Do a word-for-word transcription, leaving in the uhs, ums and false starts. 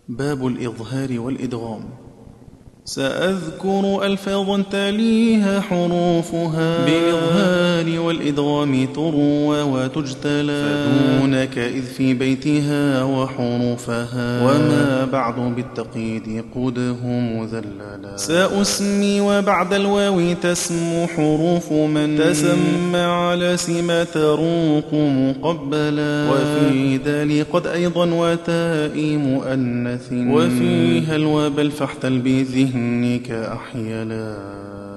باب الإظهار والإدغام. سأذكر ألفاظا تليها حروفها بالإظهار والإدغام تروى وتجتلى، فدونك إذ في بيتها وحروفها، وما بعد بالتقييد قده مذللا. سأسمي وبعد الواو تسمو حروف من تسمى على سما تروق مقبلا، وفي ذلك قد أيضا وتاء مؤنث، وفيها الواب الفحتل بذهنك أحيلا.